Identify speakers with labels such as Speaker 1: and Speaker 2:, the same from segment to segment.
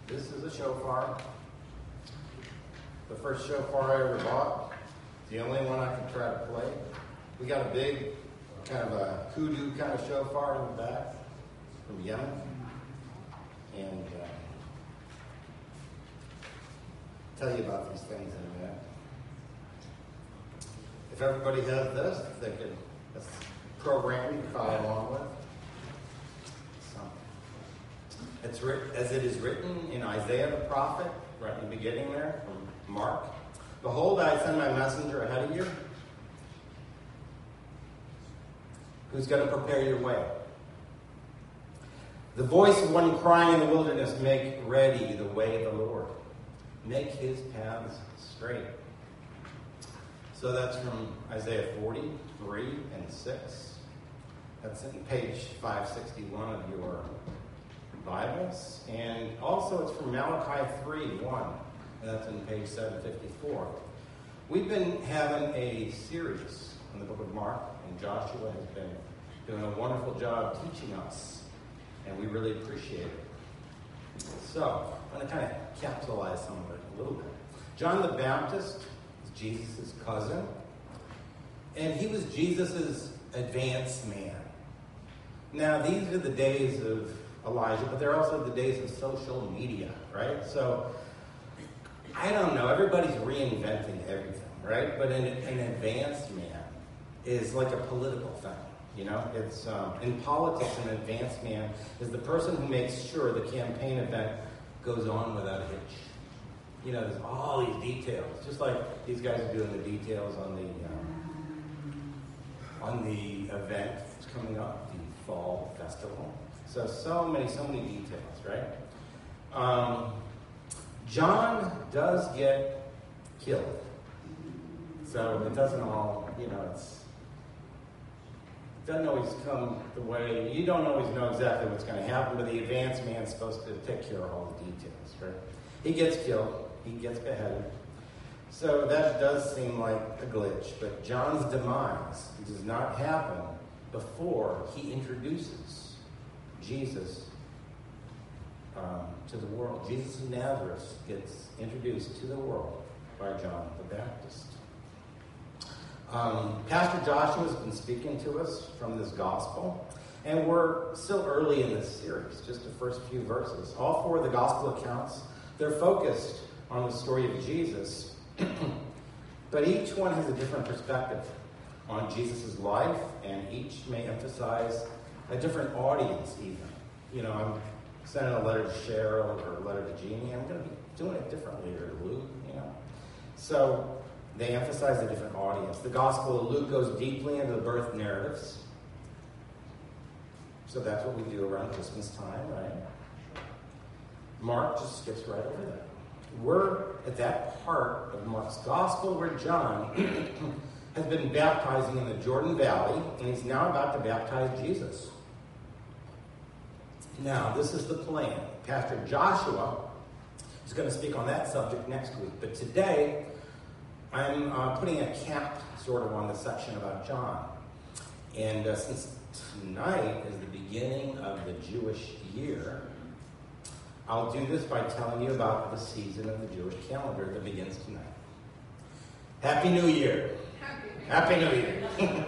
Speaker 1: This is a shofar. The first shofar I ever bought. The only one I could try to play. We got a big, kind of a hoodoo kind of shofar in the back from Yemen. And tell you about these things in a minute. If everybody has this, they could, this program you can follow along with. It's as it is written in Isaiah the prophet, right in the beginning there, from Mark. Behold, I send my messenger ahead of you, who's going to prepare your way. The voice of one crying in the wilderness, make ready the way of the Lord. Make his paths straight. So that's from Isaiah 43 and 6. That's in page 561 of your Bibles. And also it's from Malachi 3:1. And that's in page 754. We've been having a series on the book of Mark, and Joshua has been doing a wonderful job teaching us. And we really appreciate it. So, I'm going to kind of capitalize some of it a little bit. John the Baptist is Jesus' cousin. And he was Jesus' advanced man. Now, these are the days of Elijah, but they're also the days of social media, right? So, I don't know. Everybody's reinventing everything, right? But an advanced man is like a political thing. You know, it's in politics, an advanced man is the person who makes sure the campaign event goes on without a hitch. You know, there's all these details, just like these guys are doing the details on the event that's coming up, the fall festival. So many details, right? John does get killed, so it doesn't all, you know, doesn't always come the way, you don't always know exactly what's going to happen, but the advanced man's supposed to take care of all the details, right? He gets killed, he gets beheaded. So that does seem like a glitch, but John's demise does not happen before he introduces Jesus to the world. Jesus of Nazareth gets introduced to the world by John the Baptist. Pastor Joshua has been speaking to us from this gospel, and we're still early in this series, just the first few verses. All four of the gospel accounts, they're focused on the story of Jesus, but each one has a different perspective on Jesus' life, and each may emphasize a different audience even. You know, I'm sending a letter to Cheryl or a letter to Jeannie. I'm going to be doing it differently, or to Luke, you know. So they emphasize a different audience. The Gospel of Luke goes deeply into the birth narratives. So that's what we do around Christmas time, right? Mark just skips right over that. We're at that part of Mark's Gospel where John has been baptizing in the Jordan Valley, and he's now about to baptize Jesus. Now, this is the plan. Pastor Joshua is going to speak on that subject next week, but today I'm putting a cap sort of on the section about John. And since tonight is the beginning of the Jewish year, I'll do this by telling you about the season of the Jewish calendar that begins tonight. Happy New Year. Happy New Year.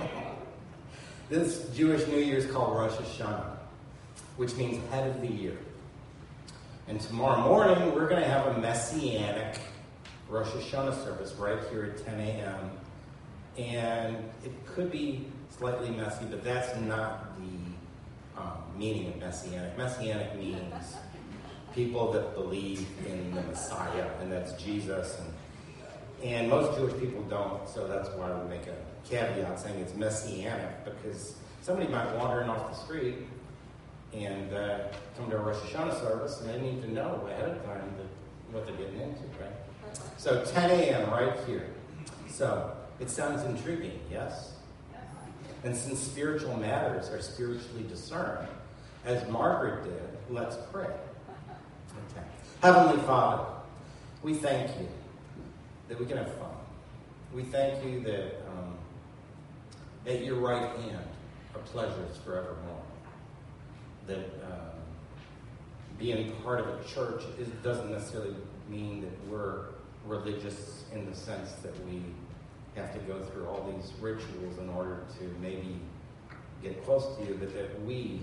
Speaker 1: This Jewish New Year is called Rosh Hashanah, which means head of the year. And tomorrow morning, we're going to have a messianic Rosh Hashanah service right here at 10 a.m. And it could be slightly messy, but that's not the meaning of messianic. Messianic means people that believe in the Messiah, and that's Jesus. And most Jewish people don't, so that's why we make a caveat saying it's messianic, because somebody might wander in off the street and come to a Rosh Hashanah service, and they need to know ahead of time what they're getting into, right? So 10 a.m. right here. So it sounds intriguing, yes? And since spiritual matters are spiritually discerned, as Margaret did, let's pray. Okay. Heavenly Father, we thank you that we can have fun. We thank you that at your right hand are pleasures forevermore. That being part of a church doesn't necessarily mean that we're religious in the sense that we have to go through all these rituals in order to maybe get close to you, but that we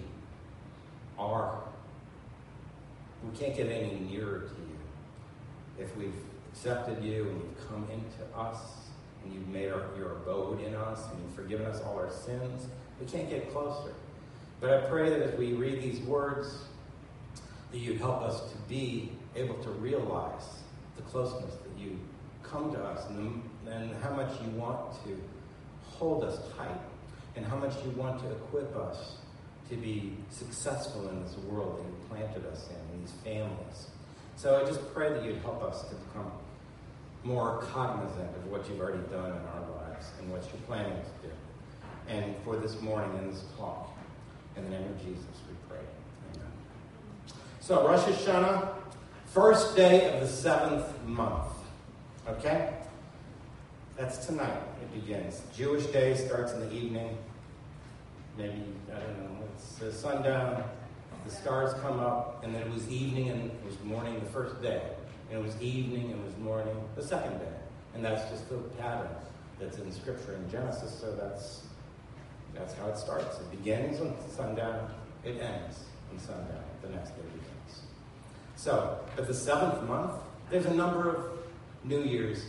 Speaker 1: can't get any nearer to you. If we've accepted you and you've come into us and you've made your abode in us and you've forgiven us all our sins, we can't get closer. But I pray that as we read these words, that you'd help us to be able to realize the closeness that you come to us and how much you want to hold us tight and how much you want to equip us to be successful in this world that you planted us in these families. So I just pray that you'd help us to become more cognizant of what you've already done in our lives and what you're planning to do. And for this morning in this talk, in the name of Jesus, we pray. Amen. So Rosh Hashanah, first day of the 7th month. Okay? That's tonight. It begins. Jewish day starts in the evening. Maybe, I don't know, it's sundown. The stars come up, and then it was evening and it was morning the first day. And it was evening and it was morning the second day. And that's just the pattern that's in Scripture in Genesis. So that's how it starts. It begins on sundown. It ends on sundown. The next day begins. So, but the 7th month, there's a number of New Year's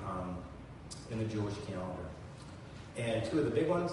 Speaker 1: in the Jewish calendar. And two of the big ones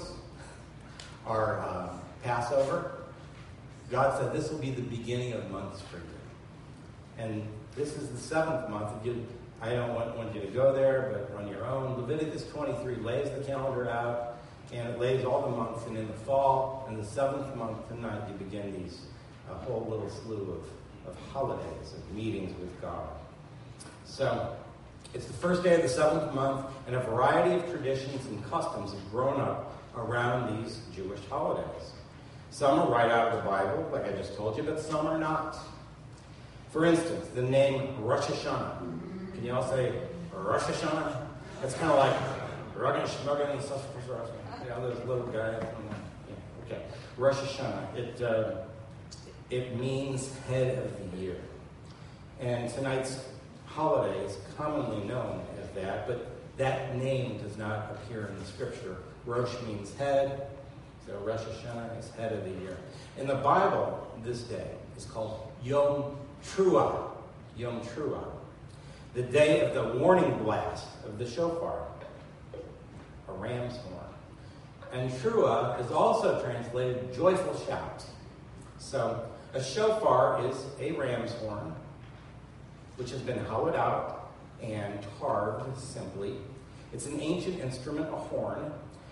Speaker 1: are Passover. God said this will be the beginning of months for you. And this is the 7th month. I don't want you to go there, but on your own. Leviticus 23 lays the calendar out, and it lays all the months. And in the fall, in the 7th month tonight, you begin these whole little slew of holidays, of meetings with God. So it's the first day of the 7th month, and a variety of traditions and customs have grown up around these Jewish holidays. Some are right out of the Bible, like I just told you, but some are not. For instance, the name Rosh Hashanah. Can you all say Rosh Hashanah? It's kind of like Rosh Hashanah, those little guys. Okay. Rosh Hashanah. It means head of the year. And tonight's holiday is commonly known as that, but that name does not appear in the Scripture. Rosh means head, so Rosh Hashanah is head of the year. In the Bible, this day is called Yom Teruah. Yom Teruah. The day of the warning blast of the shofar, a ram's horn. And Teruah is also translated joyful shout. So a shofar is a ram's horn, which has been hollowed out and carved simply. It's an ancient instrument, a horn.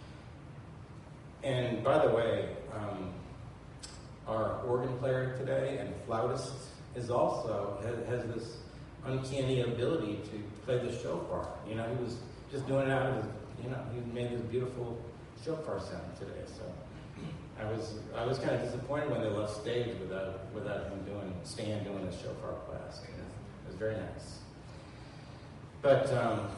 Speaker 1: And by the way, our organ player today and flautist has this uncanny ability to play the shofar. You know, he was just doing it out of his, he made this beautiful shofar sound today. So I was kind of disappointed when they left stage without him doing the shofar class. It was very nice. But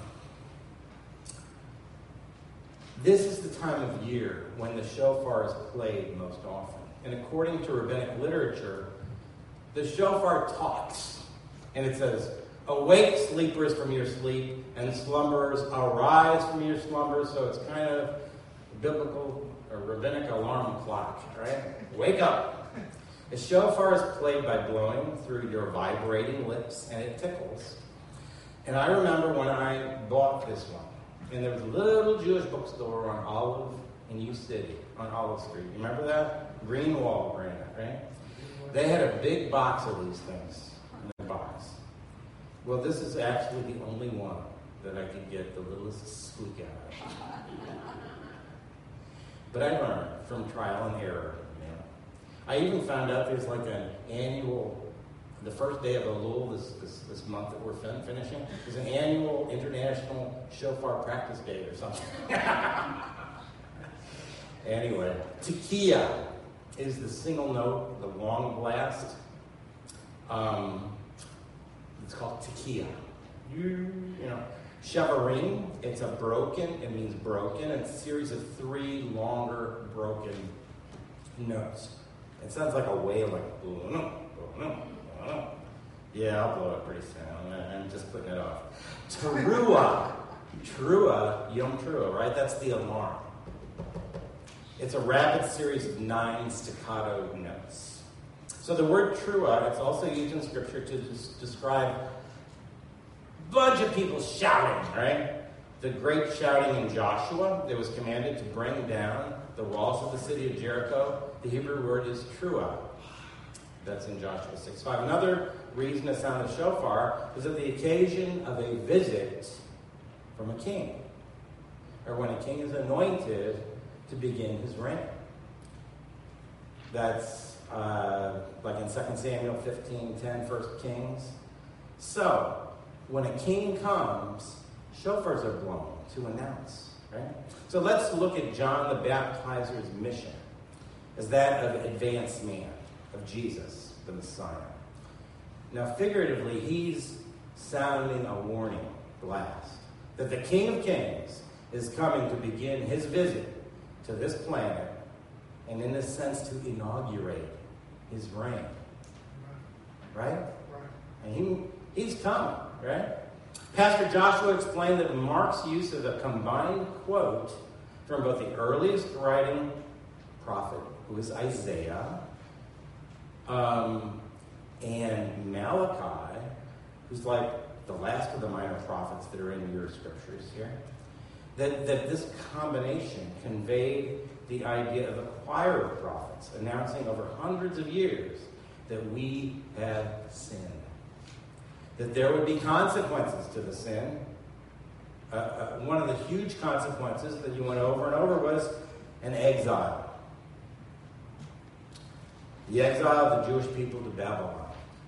Speaker 1: this is the time of year when the shofar is played most often. And according to rabbinic literature, the shofar talks. And it says, "Awake, sleepers, from your sleep, and slumberers, arise from your slumber." So it's kind of a biblical or rabbinic alarm clock, right? Wake up. The shofar is played by blowing through your vibrating lips, and it tickles. And I remember when I bought this one, and there was a little Jewish bookstore on Olive in U City, on Olive Street. You remember that? Greenwald brand, right? They had a big box of these things in their box. Well, this is actually the only one that I could get the littlest squeak out of. But I learned from trial and error. I even found out there's like an annual, the first day of Elul, this month that we're finishing, there's an annual international shofar practice day or something. Anyway, tekiah is the single note, the long blast. It's called tekiah. Shavarim, it's a broken, it means broken. It's a series of 3 longer broken notes. It sounds like a wailing. Yeah, I'll blow it pretty soon. I'm just putting it off. Teruah. Teruah, Yom Teruah, right? That's the alarm. It's a rapid series of 9 staccato notes. So the word Teruah, it's also used in Scripture to describe a bunch of people shouting, right? The great shouting in Joshua that was commanded to bring down the walls of the city of Jericho. The Hebrew word is Teruah. That's in Joshua 6:5. Another reason to sound the shofar is at the occasion of a visit from a king, or when a king is anointed to begin his reign. That's like in 2 Samuel 15:10, 1 Kings. So, when a king comes, shofars are blown to announce, right? So let's look at John the Baptizer's mission as that of advanced man, of Jesus, the Messiah. Now, figuratively, he's sounding a warning blast that the King of Kings is coming to begin his visit to this planet, and in a sense to inaugurate his reign. Right? And he's coming, right? Pastor Joshua explained that Mark's use of a combined quote from both the earliest writing prophet, who is Isaiah, and Malachi, who's like the last of the minor prophets that are in your scriptures here, that this combination conveyed the idea of a choir of prophets announcing over hundreds of years that we have sinned. That there would be consequences to the sin. One of the huge consequences that you went over and over was an exile. The exile of the Jewish people to Babylon.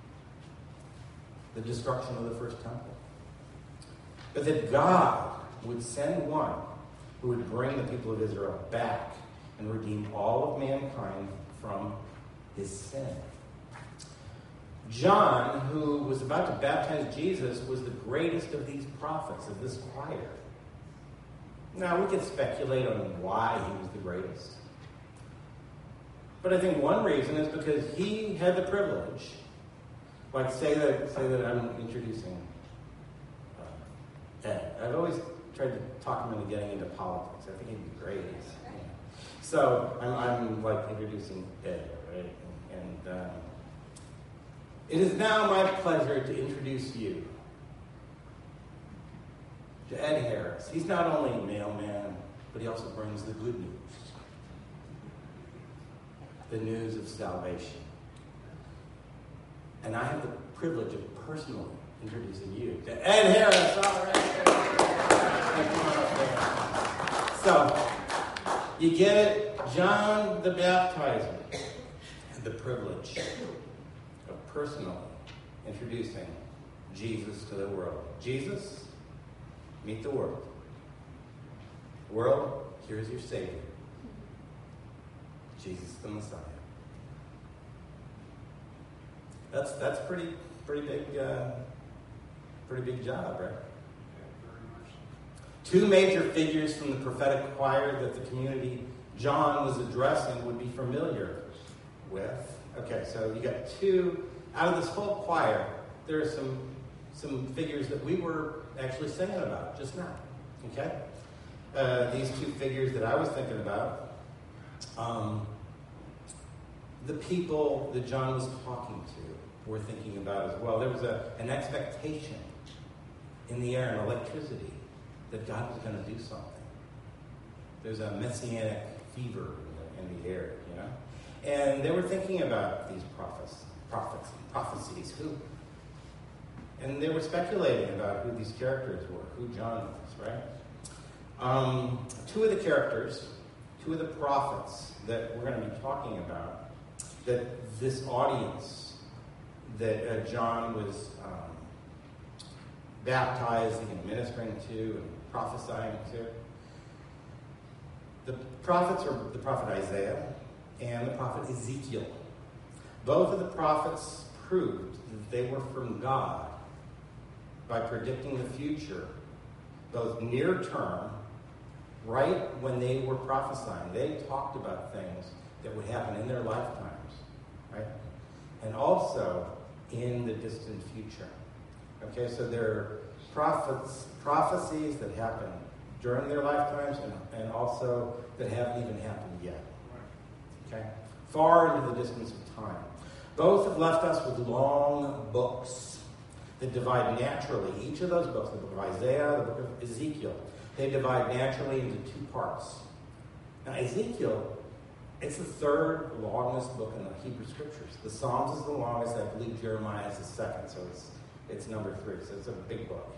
Speaker 1: The destruction of the first temple. But that God would send one who would bring the people of Israel back and redeem all of mankind from his sin. John, who was about to baptize Jesus, was the greatest of these prophets, of this choir. Now, we could speculate on why he was the greatest. But I think one reason is because he had the privilege, like say that I'm introducing Ed. I've always tried to talk him into getting into politics. I think he'd be great. So I'm like introducing Ed, right? And it is now my pleasure to introduce you to Ed Harris. He's not only a mailman, but he also brings the good news. The news of salvation. And I have the privilege of personally introducing you to Ed Harris. All right. So, you get it? John the Baptizer had the privilege of personally introducing Jesus to the world. Jesus, meet the world. World, here's your Savior. Jesus the Messiah. That's pretty big job, right? Two major figures from the prophetic choir that the community John was addressing would be familiar with. Okay, so you got two out of this whole choir. There are some figures that we were actually singing about just now. Okay, these two figures that I was thinking about. The people that John was talking to were thinking about as well. There was an expectation in the air, an electricity, that God was going to do something. There's a messianic fever in the air, you know? And they were thinking about these prophecies, and they were speculating about who these characters were, who John was, right? Two of the characters, two of the prophets that we're going to be talking about, that this audience that John was baptizing and ministering to and prophesying to. The prophets are the prophet Isaiah and the prophet Ezekiel. Both of the prophets proved that they were from God by predicting the future, both near term, right when they were prophesying. They talked about things that would happen in their lifetimes, right? And also in the distant future. Okay, so there are prophecies that happen during their lifetimes and also that haven't even happened yet. Okay? Far into the distance of time. Both have left us with long books that divide naturally. Each of those books, the book of Isaiah, the book of Ezekiel, they divide naturally into two parts. Now, Ezekiel, it's the third longest book in the Hebrew Scriptures. The Psalms is the longest. I believe Jeremiah is the second, so it's number 3. So it's a big book.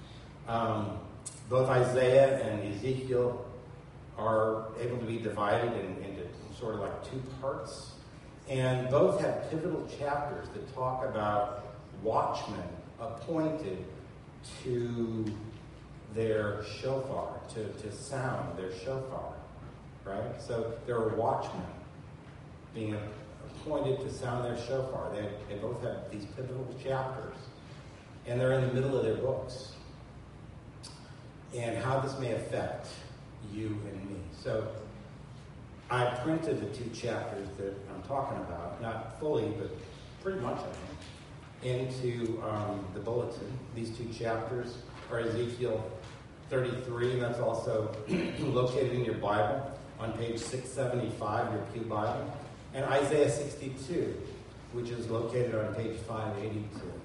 Speaker 1: Both Isaiah and Ezekiel are able to be divided into sort of like two parts. And both have pivotal chapters that talk about watchmen appointed to their shofar, to sound their shofar, right? So there are watchmen being appointed to sound their shofar. They both have these pivotal chapters, and they're in the middle of their books. And how this may affect you and me. So I printed the 2 chapters that I'm talking about, not fully, but pretty much of them, into the bulletin. These 2 chapters are Ezekiel 33, and that's also located in your Bible on page 675, your Pew Bible, and Isaiah 62, which is located on page 582.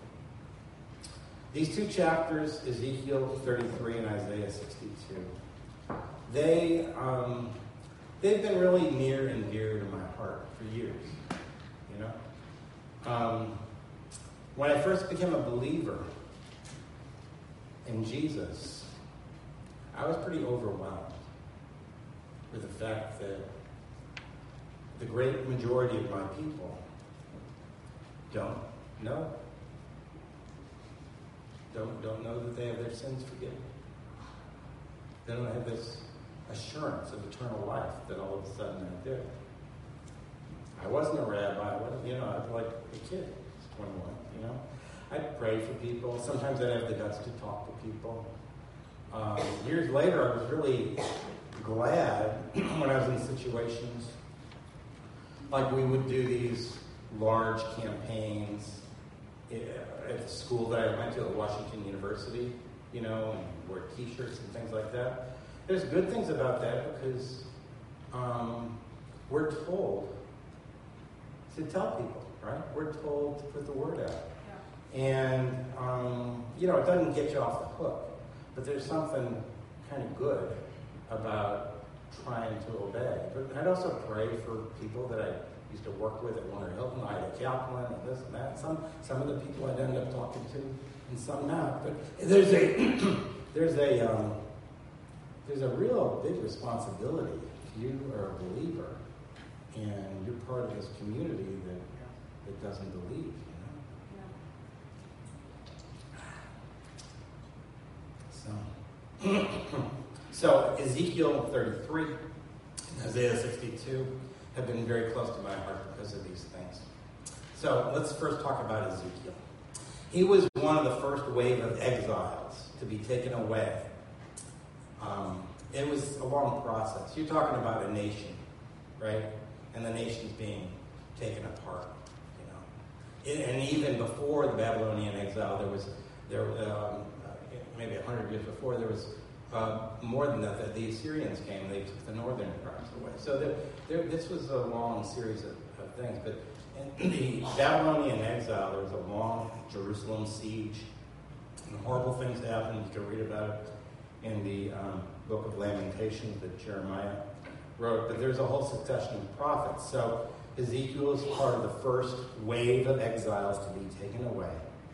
Speaker 1: These 2 chapters, Ezekiel 33 and Isaiah 62, they've been really near and dear to my heart for years, you know. When I first became a believer in Jesus, I was pretty overwhelmed with the fact that the great majority of my people don't know that they have their sins forgiven. They don't have this assurance of eternal life that all of a sudden I do. I wasn't a rabbi. I was like a kid. I was 21, I'd pray for people. Sometimes I'd have the guts to talk to people. Years later, I was really glad when I was in situations like we would do these large campaigns at the school that I went to at Washington University, and wear t-shirts and things like that. There's good things about that because we're told to tell people, right? We're told to put the word out. Yeah. And, it doesn't get you off the hook, but there's something kind of good about trying to obey. But I'd also pray for people that I used to work with at Warner Hilton, Ida Kaplan, and this and that. Some of the people I'd end up talking to, and some not. But there's a real big responsibility if you are a believer and you're part of this community that doesn't believe, So Ezekiel 33 and Isaiah 62 have been very close to my heart because of these things. So let's first talk about Ezekiel. He was one of the first wave of exiles to be taken away. It was a long process. You're talking about a nation, right? And the nation's being taken apart, And even before the Babylonian exile, maybe 100 years before, there was more than that. The Assyrians came and they took the northern tribes away. So this was a long series of things. But in the Babylonian exile, there was a long Jerusalem siege. And horrible things happened. You can read about it in the book of Lamentations that Jeremiah wrote. But there's a whole succession of prophets. So Ezekiel is part of the first wave of exiles to be taken away.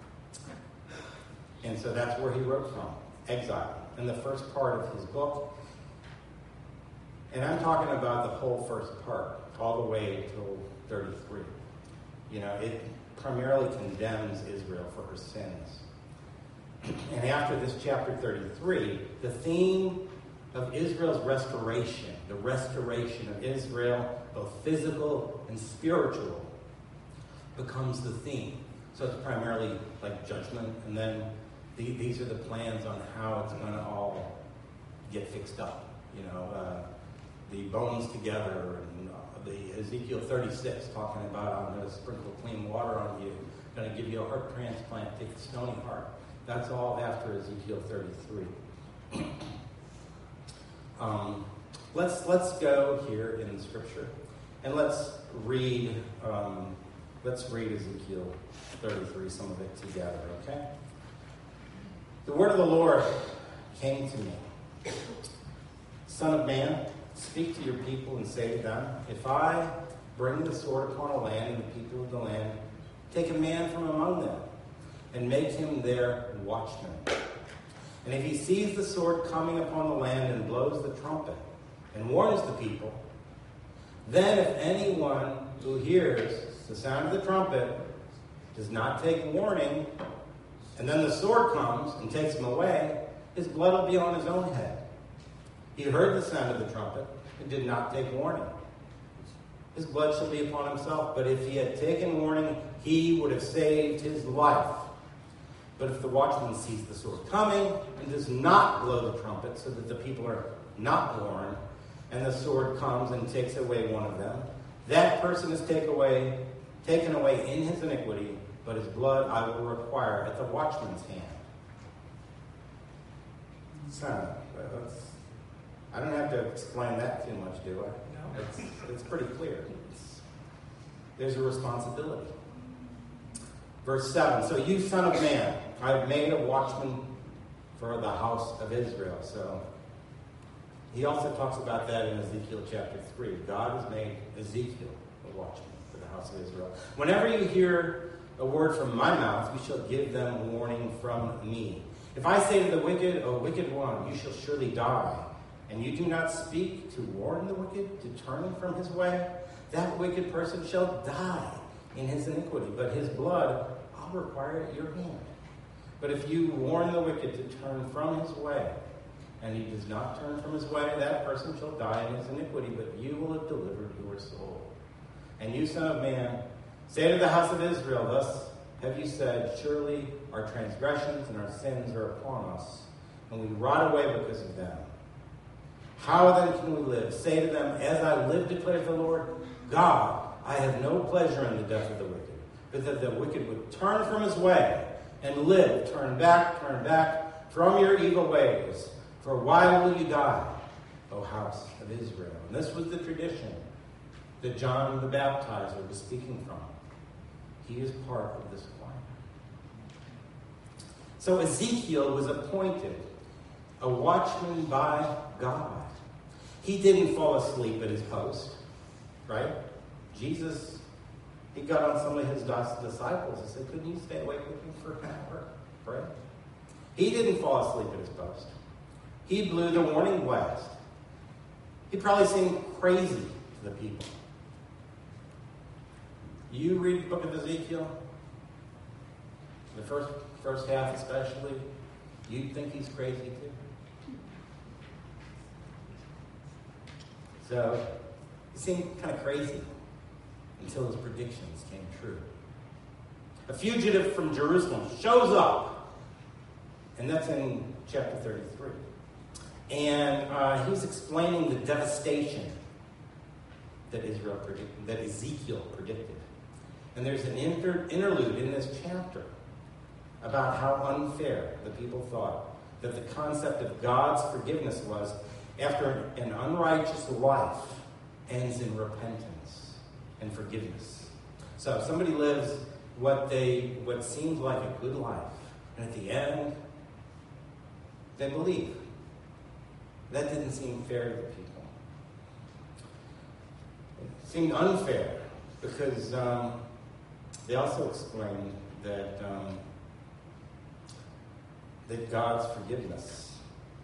Speaker 1: And so that's where he wrote from, exile, in the first part of his book. And I'm talking about the whole first part, all the way till 33. It primarily condemns Israel for her sins. And after this chapter 33, the theme of Israel's restoration, the restoration of Israel, both physical and spiritual, becomes the theme. So it's primarily like judgment, and then these are the plans on how it's going to all get fixed up. The bones together, and the Ezekiel 36 talking about I'm going to sprinkle clean water on you going to give you a heart transplant, take the stony heart. That's all after Ezekiel 33. Let's go here in the scripture and let's read Ezekiel 33, some of it together, okay? The word of the Lord came to me. Son of man, speak to your people and say to them, if I bring the sword upon a land and the people of the land, take a man from among them and make him their watchman. And if he sees the sword coming upon the land and blows the trumpet and warns the people, then if anyone who hears the sound of the trumpet does not take warning, and then the sword comes and takes him away, his blood will be on his own head. He heard the sound of the trumpet and did not take warning. His blood shall be upon himself, but if he had taken warning, he would have saved his life. But if the watchman sees the sword coming and does not blow the trumpet so that the people are not warned, and the sword comes and takes away one of them, that person is taken away in his iniquity, but his blood I will require at the watchman's hand. So, I don't have to explain that too much, do I? No. It's pretty clear. There's a responsibility. Verse 7, so you, son of man, I have made a watchman for the house of Israel. So he also talks about that in Ezekiel chapter 3. God has made Ezekiel a watchman for the house of Israel. Whenever you hear a word from my mouth, you shall give them warning from me. If I say to the wicked, O wicked one, you shall surely die, and you do not speak to warn the wicked to turn from his way, that wicked person shall die in his iniquity, but his blood I'll require at your hand. But if you warn the wicked to turn from his way, and he does not turn from his way, that person shall die in his iniquity, but you will have delivered your soul. And you, son of man, say to the house of Israel, thus have you said, surely our transgressions and our sins are upon us, and we rot away because of them. How then can we live? Say to them, as I live, declares the Lord God, I have no pleasure in the death of the wicked, but that the wicked would turn from his way and live. Turn back from your evil ways. For why will you die, O house of Israel? And this was the tradition that John the Baptizer was speaking from. He is part of this choir. So Ezekiel was appointed a watchman by God. He didn't fall asleep at his post, right? Jesus, he got on some of his disciples and said, couldn't you stay awake with me for an hour? Right? He didn't fall asleep at his post. He blew the warning blast. He probably seemed crazy to the people. You read the book of Ezekiel, the first half especially, you'd think he's crazy too. So, he seemed kind of crazy until his predictions came true. A fugitive from Jerusalem shows up, and that's in chapter 33. And he's explaining the devastation that Ezekiel predicted. And there's an interlude in this chapter about how unfair the people thought that the concept of God's forgiveness was after an unrighteous life ends in repentance and forgiveness. So if somebody lives what seems like a good life, and at the end, they believe. That didn't seem fair to the people. It seemed unfair because they also explained that God's forgiveness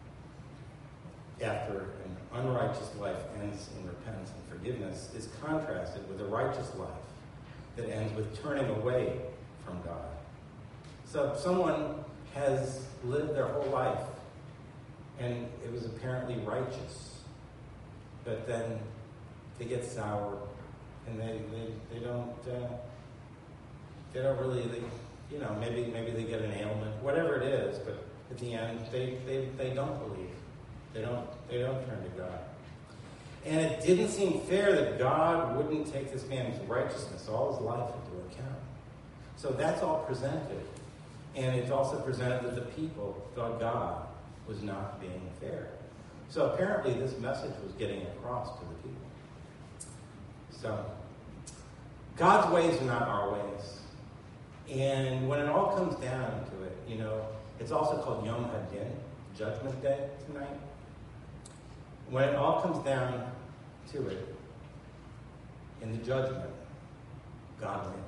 Speaker 1: after an unrighteous life ends in repentance and forgiveness is contrasted with a righteous life that ends with turning away from God. So if someone has lived their whole life and it was apparently righteous, but then they get sour and they don't really, maybe they get an ailment, whatever it is, but at the end they don't believe. They don't turn to God. And it didn't seem fair that God wouldn't take this man's righteousness all his life into account. So that's all presented. And it's also presented that the people thought God was not being fair. So apparently this message was getting across to the people. So God's ways are not our ways. And when it all comes down to it, it's also called Yom Hadin, Judgment Day tonight. When it all comes down to it, in the judgment, God wins.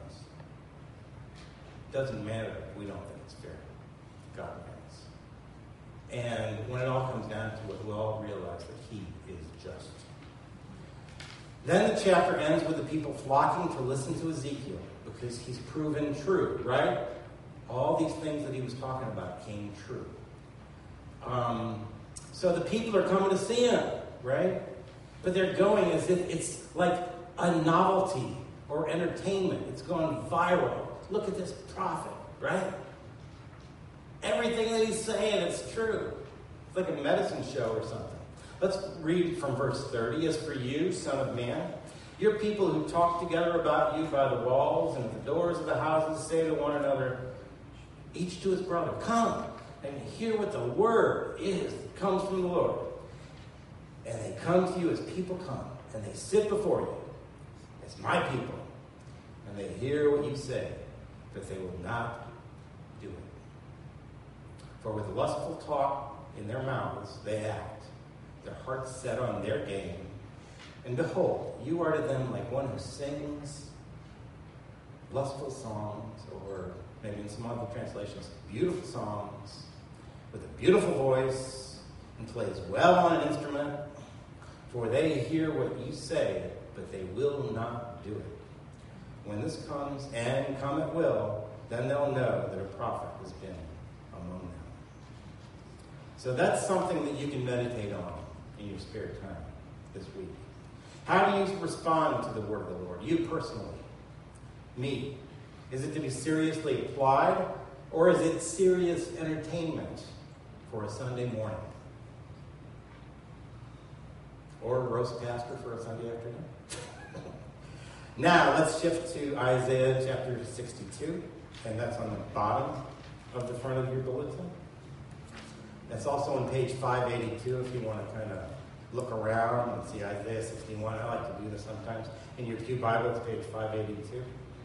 Speaker 1: It doesn't matter if we don't think it's fair. God wins. And when it all comes down to it, we'll all realize that he is just. Then the chapter ends with the people flocking to listen to Ezekiel because he's proven true, right? All these things that he was talking about came true. So the people are coming to see him, right? But they're going as if it's like a novelty or entertainment. It's going viral. Look at this prophet, right? Everything that he's saying is true. It's like a medicine show or something. Let's read from verse 30. As for you, son of man, your people who talk together about you by the walls and at the doors of the houses say to one another, each to his brother, come and hear what the word is that comes from the Lord. And they come to you as people come, and they sit before you as my people, and they hear what you say, but they will not do it. For with lustful talk in their mouths they act, their hearts set on their game. And behold, you are to them like one who sings lustful songs, or maybe in some other translations, beautiful songs, with a beautiful voice, and plays well on an instrument. For they hear what you say, but they will not do it. When this comes, and come it will, then they'll know that a prophet has been among them. So that's something that you can meditate on in your spare time this week. How do you respond to the word of the Lord? You personally. Me. Is it to be seriously applied, or is it serious entertainment for a Sunday morning? Or a roast pastor for a Sunday afternoon? Now, let's shift to Isaiah chapter 62, and that's on the bottom of the front of your bulletin. That's also on page 582 if you want to kind of look around and see Isaiah 61. I like to do this sometimes. In your Pew Bible, it's page 582.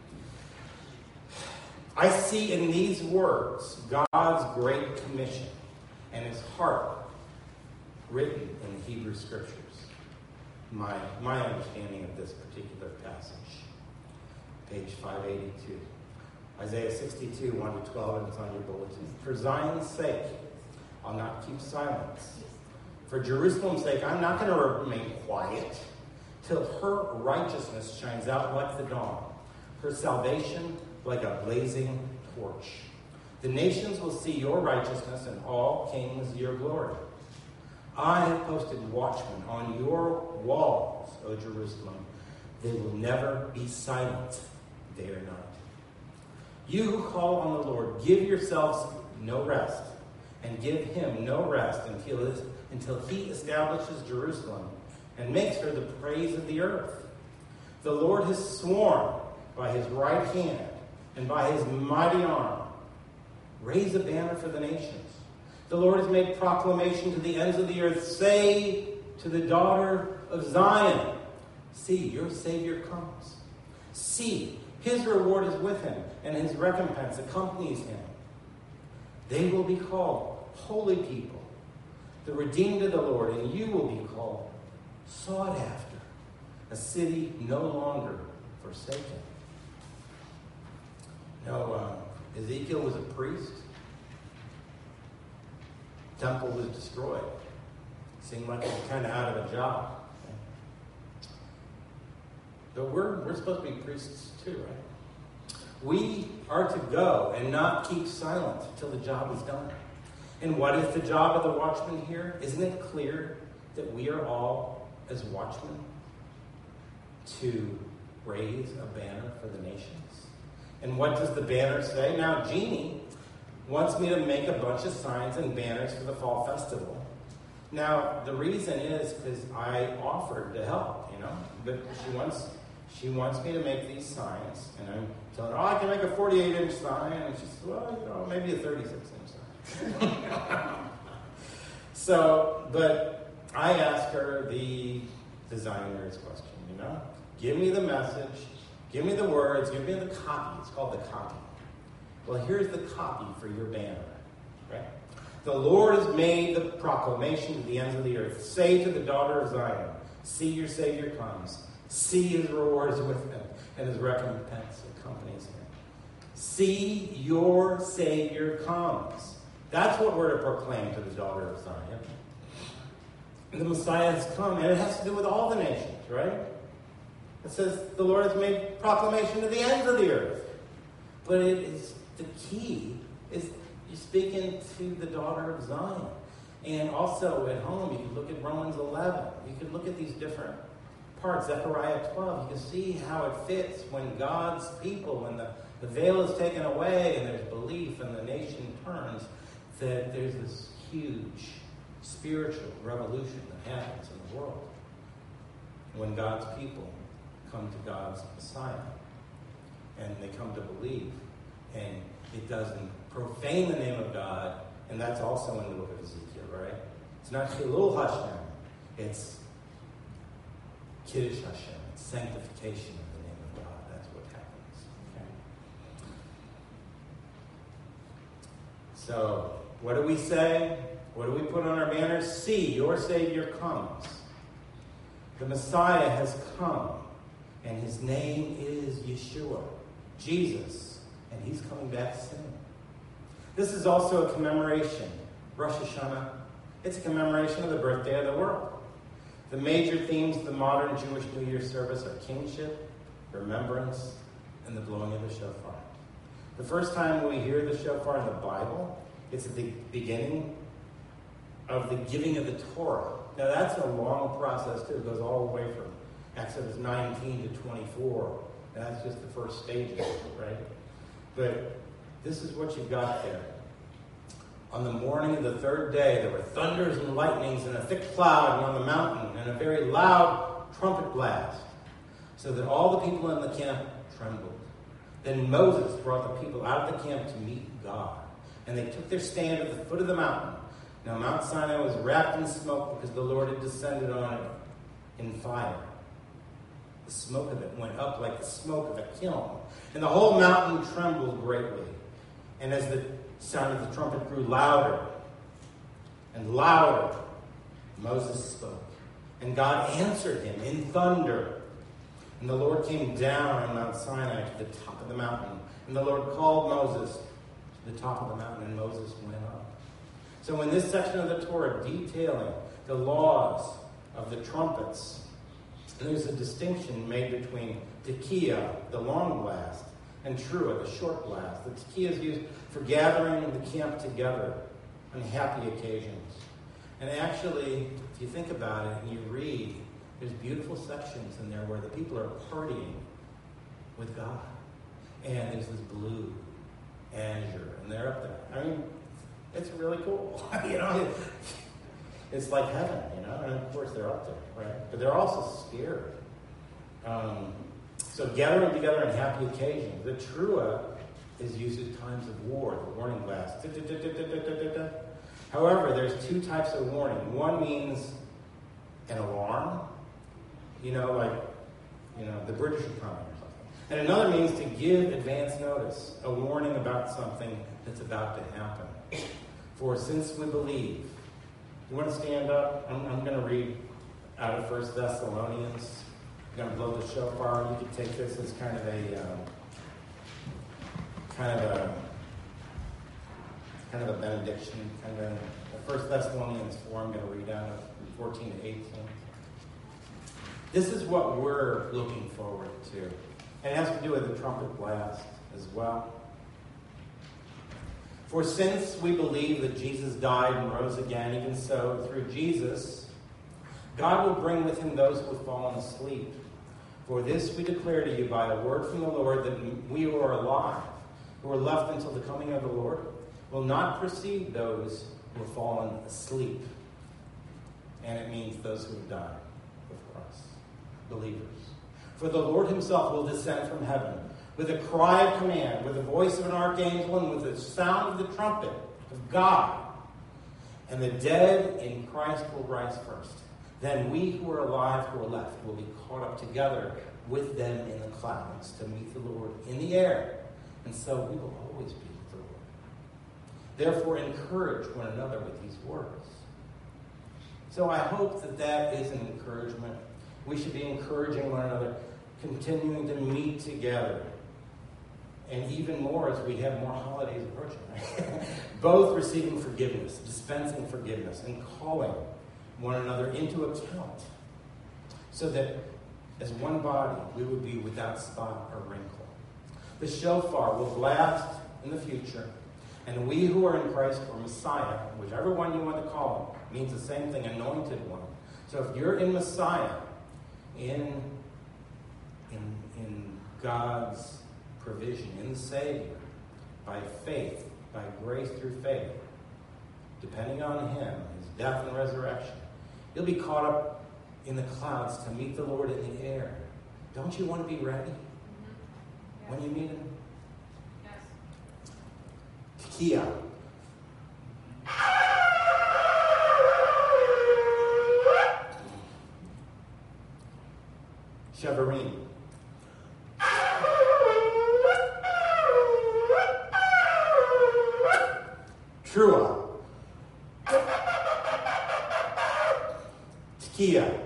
Speaker 1: I see in these words God's great commission and his heart written in the Hebrew Scriptures. My understanding of this particular passage. Page 582. Isaiah 62, 1 to 12, and it's on your bulletin. For Zion's sake, I'll not keep silence. For Jerusalem's sake, I'm not going to remain quiet till her righteousness shines out like the dawn, her salvation like a blazing torch. The nations will see your righteousness, and all kings your glory. I have posted watchmen on your walls, O Jerusalem. They will never be silent day or night. You who call on the Lord, give yourselves no rest, and give him no rest until he establishes Jerusalem and makes her the praise of the earth. The Lord has sworn by his right hand and by his mighty arm. Raise a banner for the nations. The Lord has made proclamation to the ends of the earth. Say to the daughter of Zion, see, your Savior comes. See, his reward is with him, and his recompense accompanies him. They will be called holy people, the redeemed of the Lord, and you will be called sought after, a city no longer forsaken. Now, Ezekiel was a priest. Temple was destroyed. Seemed like it was kind of out of a job. But we're supposed to be priests too, right? We are to go and not keep silent until the job is done. And what is the job of the watchman here? Isn't it clear that we are all, as watchmen, to raise a banner for the nations? And what does the banner say? Now, Jeannie wants me to make a bunch of signs and banners for the fall festival. Now, the reason is because I offered to help, but she wants she wants me to make these signs, and I'm telling her, I can make a 48-inch sign, and she says, well, maybe a 36-inch sign. But I ask her the designer's question, Give me the message, give me the words, give me the copy. It's called the copy. Well, here's the copy for your banner, right? The Lord has made the proclamation to the ends of the earth. Say to the daughter of Zion, see your Savior comes. See his rewards with him, and his recompense accompanies him. See your Savior comes. That's what we're to proclaim to the daughter of Zion. And the Messiah has come, and it has to do with all the nations, right? It says the Lord has made proclamation to the ends of the earth. But it is the key is you're speaking to the daughter of Zion. And also at home, you can look at Romans 11. You can look at these different parts, Zechariah 12. You can see how it fits when God's people, when the veil is taken away and there's belief and the nation turns, that there's this huge spiritual revolution that happens in the world when God's people come to God's Messiah and they come to believe, and it doesn't profane the name of God, and that's also in the book of Ezekiel, right? It's not Chilul Hashem, it's Kiddush Hashem, it's sanctification of the name of God. That's what happens. Okay? So, what do we say? What do we put on our banners? See, your Savior comes. The Messiah has come, and his name is Yeshua, Jesus, and he's coming back soon. This is also a commemoration, Rosh Hashanah. It's a commemoration of the birthday of the world. The major themes of the modern Jewish New Year service are kingship, remembrance, and the blowing of the shofar. The first time we hear the shofar in the Bible, it's at the beginning of the giving of the Torah. Now that's a long process too. It goes all the way from Exodus 19 to 24. And that's just the first stages, right? But this is what you've got there. On the morning of the third day, there were thunders and lightnings and a thick cloud on the mountain and a very loud trumpet blast, so that all the people in the camp trembled. Then Moses brought the people out of the camp to meet God, and they took their stand at the foot of the mountain. Now Mount Sinai was wrapped in smoke because the Lord had descended on it in fire. The smoke of it went up like the smoke of a kiln, and the whole mountain trembled greatly. And as the sound of the trumpet grew louder and louder, Moses spoke, and God answered him in thunder. And the Lord came down on Mount Sinai to the top of the mountain, and the Lord called Moses to the top of the mountain, and Moses went up. So in this section of the Torah detailing the laws of the trumpets, there's a distinction made between tekiah, the long blast, and trua, the short blast. The tekiah is used for gathering the camp together on happy occasions. And actually, if you think about it and you read, there's beautiful sections in there where the people are partying with God. And there's this blue azure, and they're up there. I mean, it's really cool. It's like heaven, and of course they're up there, right? But they're also scared. So gathering together on happy occasions. The trua is used at times of war, the warning blast. However, there's two types of warning. One means an alarm, the British are coming or something. And another means to give advance notice, a warning about something that's about to happen. For since we believe. You want to stand up? I'm going to read out of 1 Thessalonians. I'm going to blow the shofar. You can take this as kind of a benediction. 1 Thessalonians 4. I'm going to read out of 14 to 18. This is what we're looking forward to, and it has to do with the trumpet blast as well. For since we believe that Jesus died and rose again, even so, through Jesus, God will bring with him those who have fallen asleep. For this we declare to you by a word from the Lord, that we who are alive, who are left until the coming of the Lord, will not precede those who have fallen asleep. And it means those who have died with Christ, believers. For the Lord himself will descend from heaven with a cry of command, with the voice of an archangel, and with the sound of the trumpet of God. And the dead in Christ will rise first. Then we who are alive, who are left, will be caught up together with them in the clouds to meet the Lord in the air. And so we will always be with the Lord. Therefore, encourage one another with these words. So I hope that that is an encouragement. We should be encouraging one another, continuing to meet together. And even more as we have more holidays approaching. Right? Both receiving forgiveness, dispensing forgiveness, and calling one another into account. So that as one body, we would be without spot or wrinkle. The shofar will blast in the future. And we who are in Christ, or Messiah, whichever one you want to call him, means the same thing, anointed one. So if you're in Messiah, in God's provision, in the Savior, by faith, by grace through faith, depending on him, his death and resurrection, you'll be caught up in the clouds to meet the Lord in the air. Don't you want to be ready when you meet him? Tekiah. Shevarim. Trua. Tekiah.